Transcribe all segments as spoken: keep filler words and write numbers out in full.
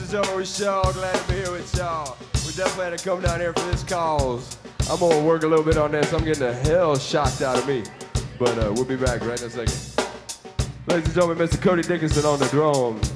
and gentlemen, we're so glad to be here with y'all. We definitely had to come down here for this cause. I'm gonna work a little bit on this. I'm getting the hell shocked out of me. But uh, we'll be back right in a second. Ladies and gentlemen, Mister Cody Dickinson on the drums.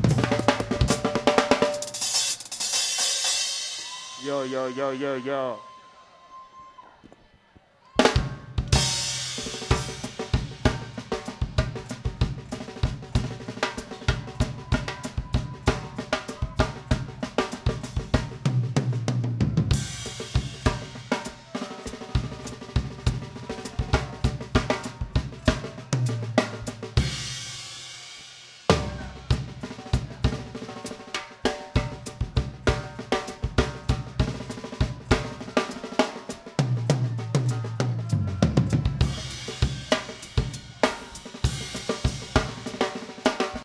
Yo, yo, yo, yo, yo.